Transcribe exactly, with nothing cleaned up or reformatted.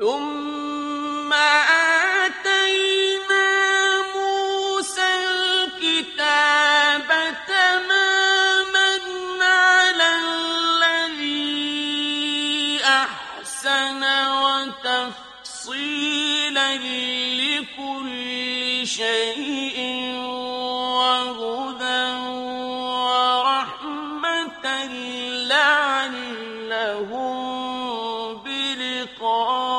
ثم آتينا موسى الكتاب تماما على الذي أحسن وتفصيلا لكل شيء وهدى ورحمة لعلهم بلقاء